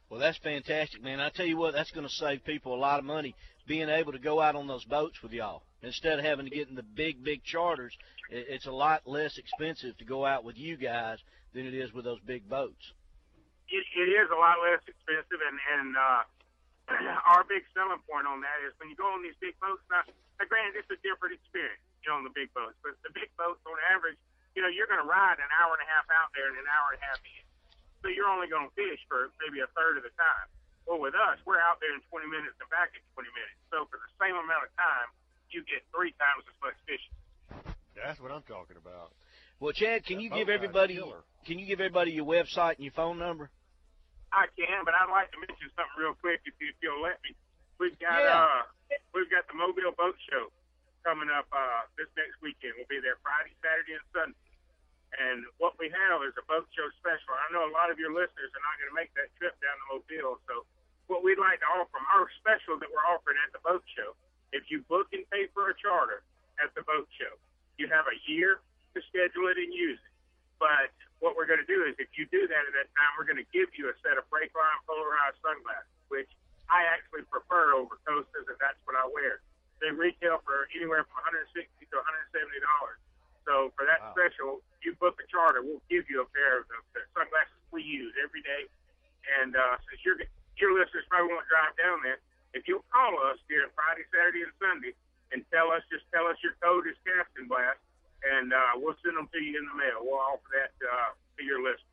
Well, that's fantastic, man. I tell you what, that's going to save people a lot of money being able to go out on those boats with y'all. Instead of having to get in the big, big charters, it's a lot less expensive to go out with you guys than it is with those big boats. It is a lot less expensive, and our big selling point on that is when you go on these big boats, now granted, it's a different experience, on the big boats, but the big boats, on average, you're going to ride an hour and a half out there and an hour and a half in. So you're only going to fish for maybe a third of the time. Well, with us, we're out there in 20 minutes and back in 20 minutes. So for the same amount of time, you get 3 times as much fishing. That's what I'm talking about. Well, Chad, can you give everybody your website and your phone number? I can, but I'd like to mention something real quick if you'll let me. We've got the Mobile Boat Show coming up this next weekend. We'll be there Friday, Saturday, and Sunday. And what we have is a boat show special. I know a lot of your listeners are not going to make that trip down to Mobile, so what we'd like to offer, our special that we're offering at the boat show, if you book and pay for a charter at the boat show, you have a year to schedule it and use it. But what we're going to do is if you do that at that time, we're going to give you a set of Breakline polarized sunglasses, which I actually prefer over Costas, and that's what I wear. They retail for anywhere from $160 to $170. So for that special, you book a charter, we'll give you a pair of the sunglasses we use every day. And since your listeners probably won't drive down there, if you'll call us here Friday, Saturday, and Sunday and tell us your code is Casting Blast, and we'll send them to you in the mail. We'll offer that to your listeners.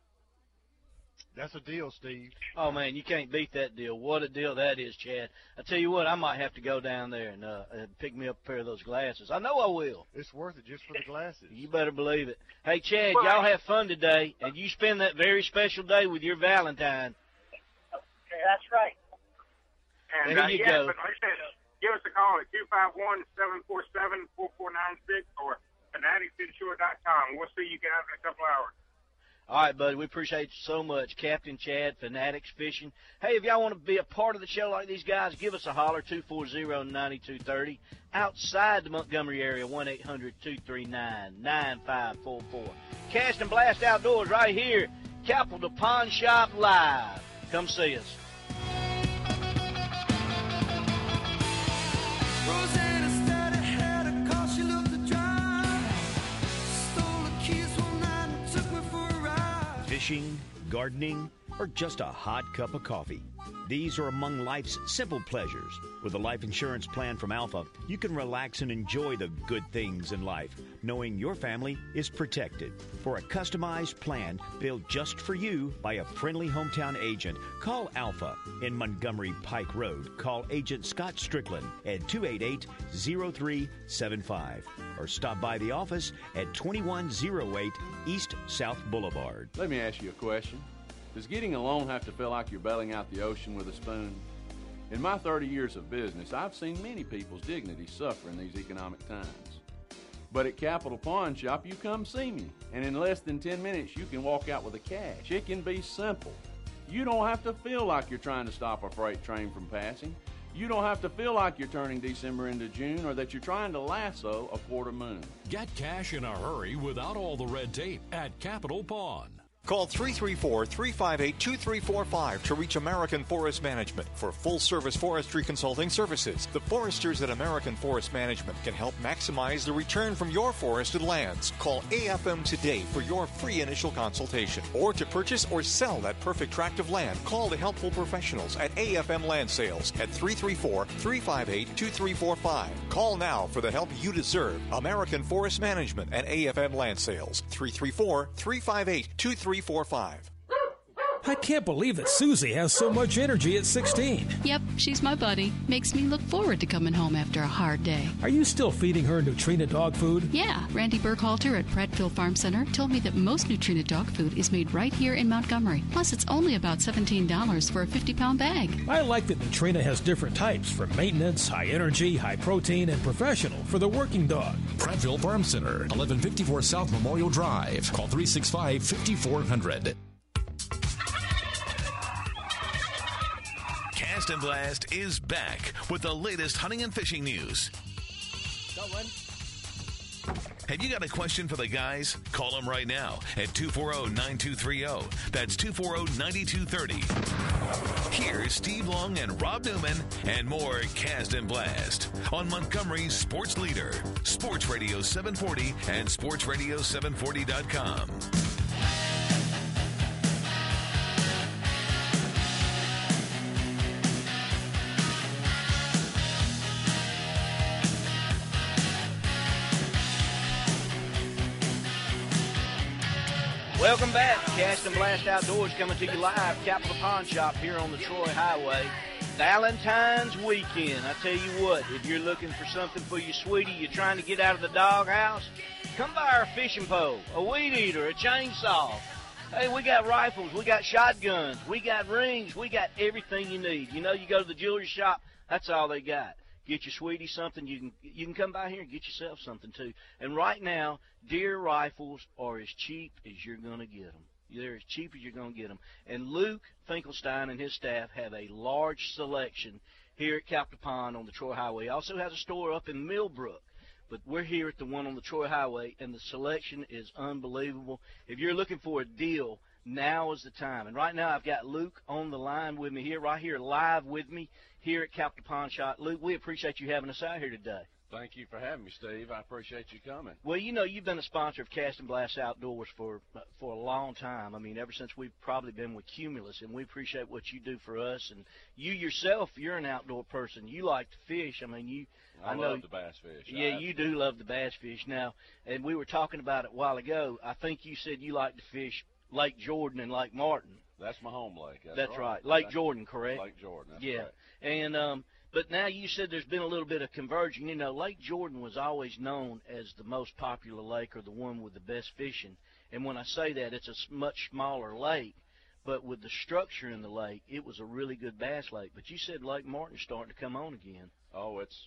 That's a deal, Steve. Oh, man, you can't beat that deal. What a deal that is, Chad. I tell you what, I might have to go down there and pick me up a pair of those glasses. I know I will. It's worth it just for the glasses. You better believe it. Hey, Chad, y'all have fun today, and you spend that very special day with your Valentine. Okay, that's right. And there you go. But like I said, give us a call at 251-747-4496 or fanaticsInshore.com. We'll see you guys in a couple hours. All right, buddy, we appreciate you so much. Captain Chad, Fanatics Fishing. Hey, if y'all want to be a part of the show like these guys, give us a holler, 240-9230. Outside the Montgomery area, 1-800-239-9544. Cast and Blast Outdoors right here, Capital Pawn Shop Live. Come see us. Fishing, gardening, or just a hot cup of coffee. These are among life's simple pleasures. With a life insurance plan from Alpha, you can relax and enjoy the good things in life, knowing your family is protected. For a customized plan built just for you by a friendly hometown agent, call Alpha in Montgomery Pike Road. Call Agent Scott Strickland at 288-0375 or stop by the office at 2108 East South Boulevard. Let me ask you a question. Does getting a loan have to feel like you're bailing out the ocean with a spoon? In my 30 years of business, I've seen many people's dignity suffer in these economic times. But at Capital Pawn Shop, you come see me, and in less than 10 minutes, you can walk out with the cash. It can be simple. You don't have to feel like you're trying to stop a freight train from passing. You don't have to feel like you're turning December into June or that you're trying to lasso a quarter moon. Get cash in a hurry without all the red tape at Capital Pawn. Call 334-358-2345 to reach American Forest Management for full-service forestry consulting services. The foresters at American Forest Management can help maximize the return from your forested lands. Call AFM today for your free initial consultation. Or to purchase or sell that perfect tract of land, call the helpful professionals at AFM Land Sales at 334-358-2345. Call now for the help you deserve. American Forest Management and AFM Land Sales, 334-358-2345. I can't believe that Susie has so much energy at 16. Yep, she's my buddy. Makes me look forward to coming home after a hard day. Are you still feeding her Nutrena dog food? Yeah, Randy Burkhalter at Prattville Farm Center told me that most Nutrena dog food is made right here in Montgomery. Plus, it's only about $17 for a 50-pound bag. I like that Nutrena has different types for maintenance, high energy, high protein, and professional for the working dog. Prattville Farm Center, 1154 South Memorial Drive. Call 365-5400. Cast and Blast is back with the latest hunting and fishing news. Got one. Have you got a question for the guys? Call them right now at 240-9230. That's 240-9230. Here's Steve Long and Rob Newman and more Cast and Blast on Montgomery's Sports Leader, Sports Radio 740 and sportsradio740.com. Welcome back. Cast and Blast Outdoors coming to you live, Capital Pawn Shop here on the Troy Highway. Valentine's weekend. I tell you what, if you're looking for something for your sweetie, you're trying to get out of the doghouse, come by our fishing pole, a weed eater, a chainsaw. Hey, we got rifles, we got shotguns, we got rings, we got everything you need. You know, you go to the jewelry shop, that's all they got. Get your sweetie something, you can come by here and get yourself something too. And right now, deer rifles are as cheap as you're going to get them. They're as cheap as you're going to get them. And Luke Finkelstein and his staff have a large selection here at Capital Pond on the Troy Highway. He also has a store up in Millbrook. But we're here at the one on the Troy Highway, and the selection is unbelievable. If you're looking for a deal, now is the time. And right now I've got Luke on the line with me here, right here live with me here at Capital Pawn Shop. Luke, we appreciate you having us out here today. Thank you for having me, Steve. I appreciate you coming. Well, you know, you've been a sponsor of Cast and Blast Outdoors for a long time. I mean, ever since we've probably been with Cumulus, and we appreciate what you do for us. And you yourself, you're an outdoor person. You like to fish. I mean, I love the bass fish. Yeah, you do love the bass fish. Now, and we were talking about it a while ago. I think you said you like to fish Lake Jordan and Lake Martin. That's my home lake. That's right. Lake Jordan, correct? Lake Jordan, that's correct. And but now you said there's been a little bit of converging. You know, Lake Jordan was always known as the most popular lake or the one with the best fishing. And when I say that, it's a much smaller lake. But with the structure in the lake, it was a really good bass lake. But you said Lake Martin's starting to come on again. Oh, it's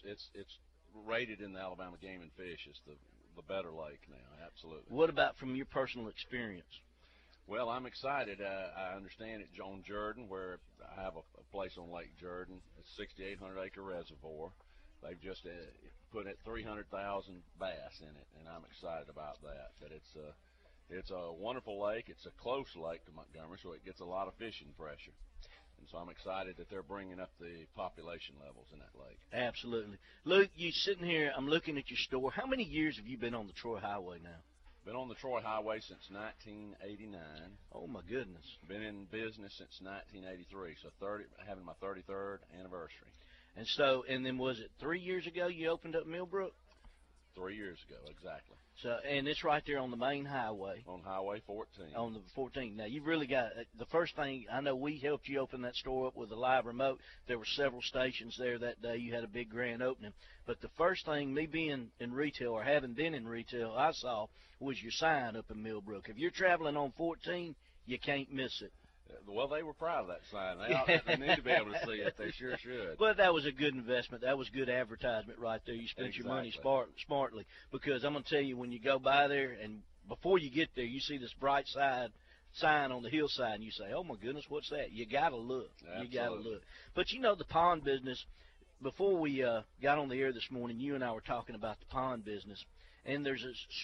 rated in the Alabama Game and Fish as the better lake now, absolutely. What about from your personal experience? Well, I'm excited. I understand at Joan Jordan, where I have a place on Lake Jordan, a 6,800-acre reservoir. They've just put 300,000 bass in it, and I'm excited about that. But it's a wonderful lake. It's a close lake to Montgomery, so it gets a lot of fishing pressure. And so I'm excited that they're bringing up the population levels in that lake. Absolutely. Luke, you sitting here, I'm looking at your store. How many years have you been on the Troy Highway now? Been on the Troy Highway since 1989. Oh, my goodness. Been in business since 1983, so having my 33rd anniversary. And so, and then was it 3 years ago you opened up Millbrook? 3 years ago, exactly. So, and it's right there on the main highway. On Highway 14. On the 14. Now, you've really got, the first thing, I know we helped you open that store up with a live remote. There were several stations there that day. You had a big grand opening. But the first thing, me being in retail or having been in retail, I saw was your sign up in Millbrook. If you're traveling on 14, you can't miss it. Well, they were proud of that sign. They need to be able to see it. They sure should. Well, that was a good investment. That was good advertisement right there. You spent your money smartly. Because I'm going to tell you, when you go by there, and before you get there, you see this bright side sign on the hillside, and you say, oh, my goodness, what's that? You got to look. Absolutely. You got to look. But, you know, the pond business, before we got on the air this morning, you and I were talking about the pond business, and there's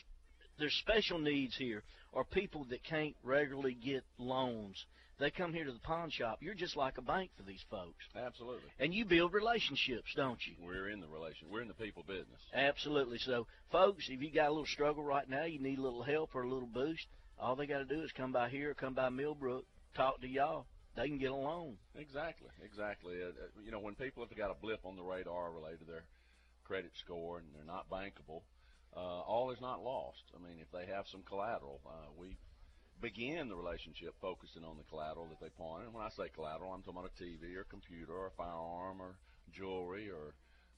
special needs here, or people that can't regularly get loans. They come here to the pawn shop. You're just like a bank for these folks. Absolutely. And you build relationships, don't you? We're in the We're in the people business. Absolutely. So, folks, if you got a little struggle right now, you need a little help or a little boost, all they got to do is come by here or come by Millbrook, talk to y'all. They can get a loan. Exactly. You know, when people have got a blip on the radar related to their credit score and they're not bankable, all is not lost. I mean, if they have some collateral, we begin the relationship focusing on the collateral that they pawn. And when I say collateral, I'm talking about a TV or computer or a firearm or jewelry or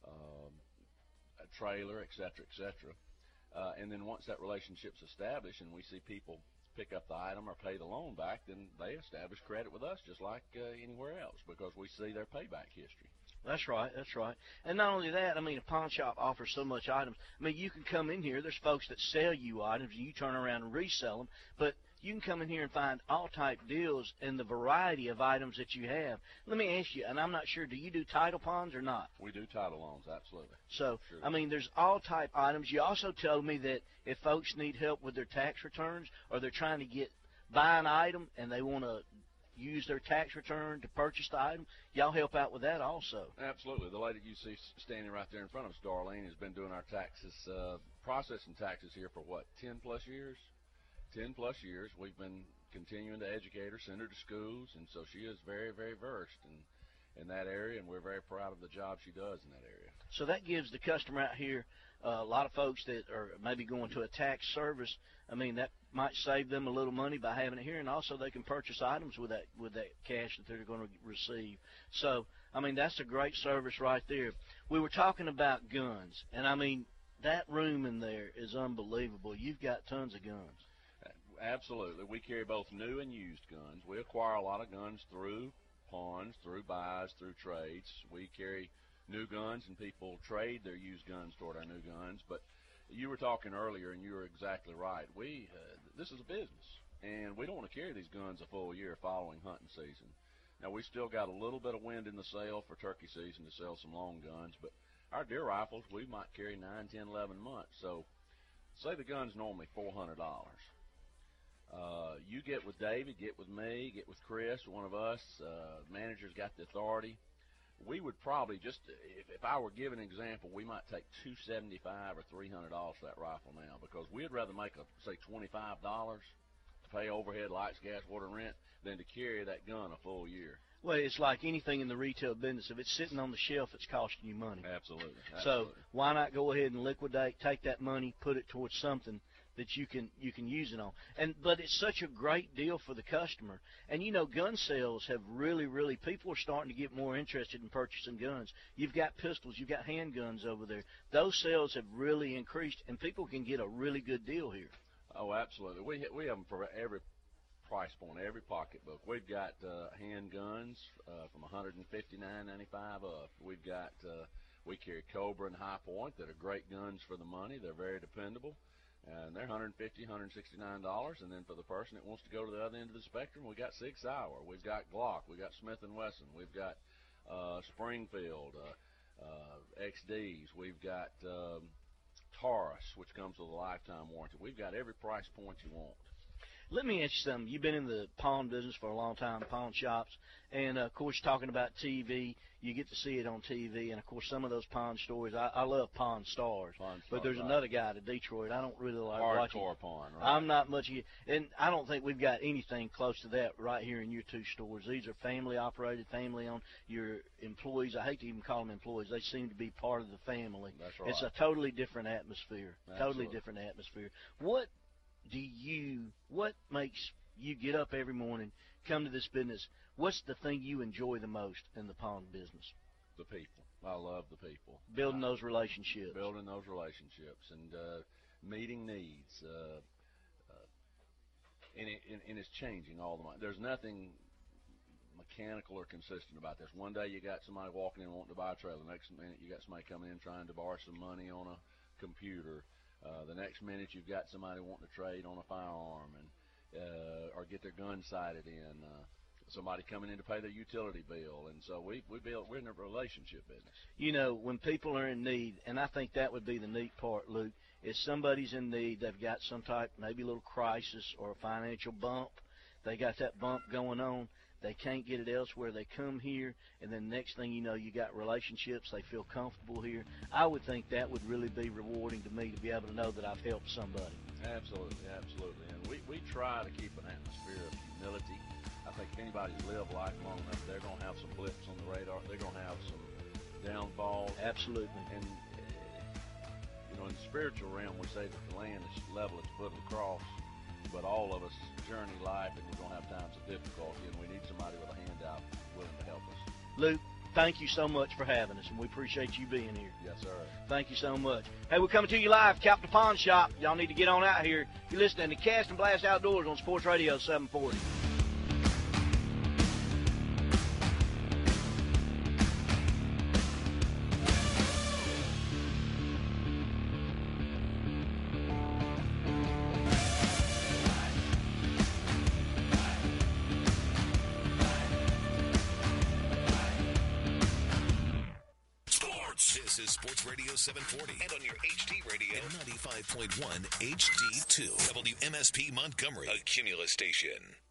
a trailer, et cetera, et cetera. And then once that relationship's established and we see people pick up the item or pay the loan back, then they establish credit with us just like anywhere else because we see their payback history. That's right. And not only that, I mean, a pawn shop offers so much items. I mean, you can come in here. There's folks that sell you items, and you turn around and resell them. But you can come in here and find all type deals and the variety of items that you have. Let me ask you, and I'm not sure, do you do title ponds or not? We do title loans, absolutely. So, sure. I mean, there's all type items. You also told me that if folks need help with their tax returns or they're trying to buy an item and they want to use their tax return to purchase the item, y'all help out with that also. Absolutely. The lady you see standing right there in front of us, Darlene, has been doing our taxes, processing taxes here for, 10-plus years? 10-plus years. We've been continuing to educate her, send her to schools, and so she is very, very versed in that area, and we're very proud of the job she does in that area. So that gives the customer out here, a lot of folks that are maybe going to a tax service, I mean, that might save them a little money by having it here, and also they can purchase items with that cash that they're going to receive. So, I mean, that's a great service right there. We were talking about guns, and, I mean, that room in there is unbelievable. You've got tons of guns. Absolutely. We carry both new and used guns. We acquire a lot of guns through pawns, through buys, through trades. We carry new guns, and people trade their used guns toward our new guns. But you were talking earlier, and you were exactly right. This is a business, and we don't want to carry these guns a full year following hunting season. Now, we still got a little bit of wind in the sail for turkey season to sell some long guns, but our deer rifles, we might carry 9, 10, 11 months. So say the gun's normally $400. You get with David, get with me, get with Chris, one of us, manager's got the authority. We would probably just, if I were giving an example, we might take $275 or $300 for that rifle now, because we'd rather make, say, $25 to pay overhead, lights, gas, water, and rent than to carry that gun a full year. Well, it's like anything in the retail business. If it's sitting on the shelf, it's costing you money. Absolutely. So why not go ahead and liquidate, take that money, put it towards something that you can use it on. But it's such a great deal for the customer. And, you know, gun sales have really, people are starting to get more interested in purchasing guns. You've got pistols, you've got handguns over there. Those sales have really increased, and people can get a really good deal here. Oh, absolutely. We have them for every price point, every pocketbook. We've got handguns from $159.95 up. We've got we carry Cobra and High Point that are great guns for the money. They're very dependable, and they're $150, $169. And then for the person that wants to go to the other end of the spectrum, we got Sig Sauer, we've got Glock, we've got Smith & Wesson, we've got Springfield XDs, we've got Taurus, which comes with a lifetime warranty. We've got every price point you want. Let me ask you something. You've been in the pawn business for a long time, pawn shops, and, of course, talking about TV, you get to see it on TV, and, of course, some of those pawn stories. I love Pawn Stars, but there's another guy out of Detroit. I don't really like watching. Hardcore pawn, right? I'm not much, and I don't think we've got anything close to that right here in your two stores. These are family-operated, family-owned. Your employees, I hate to even call them employees, they seem to be part of the family. That's right. It's a totally different atmosphere, Absolutely. totally different atmosphere. What makes you get up every morning, come to this business? What's the thing you enjoy the most in the pawn business? The people. I love the people. Building those relationships. Building those relationships and meeting needs. And it's changing all the time. There's nothing mechanical or consistent about this. One day you got somebody walking in wanting to buy a trailer. The next minute you got somebody coming in trying to borrow some money on a computer. The next minute you've got somebody wanting to trade on a firearm and or get their gun sighted in. Somebody coming in to pay their utility bill, and so we're in a relationship business. You know, when people are in need, and I think that would be the neat part, Luke, is somebody's in need, they've got some type, maybe a little crisis or a financial bump, they got that bump going on, they can't get it elsewhere, they come here, and then next thing you know, you got relationships, they feel comfortable here. I would think that would really be rewarding to me to be able to know that I've helped somebody. Absolutely, absolutely, and we try to keep an atmosphere of humility. I think if anybody's lived life long enough, they're going to have some blips on the radar. They're going to have some downfalls. Absolutely. And, you know, in the spiritual realm, we say that the land is level at the foot of the cross, but all of us journey life, and we're going to have times of difficulty, and we need somebody with a hand out willing to help us. Luke, thank you so much for having us, and we appreciate you being here. Yes, sir. Thank you so much. Hey, we're coming to you live, Captain Pawn Shop. Y'all need to get on out here. You're listening to Cast and Blast Outdoors on Sports Radio 740. This is Sports Radio 740 and on your HD radio at 95.1 HD2. WMSP Montgomery, a Cumulus station.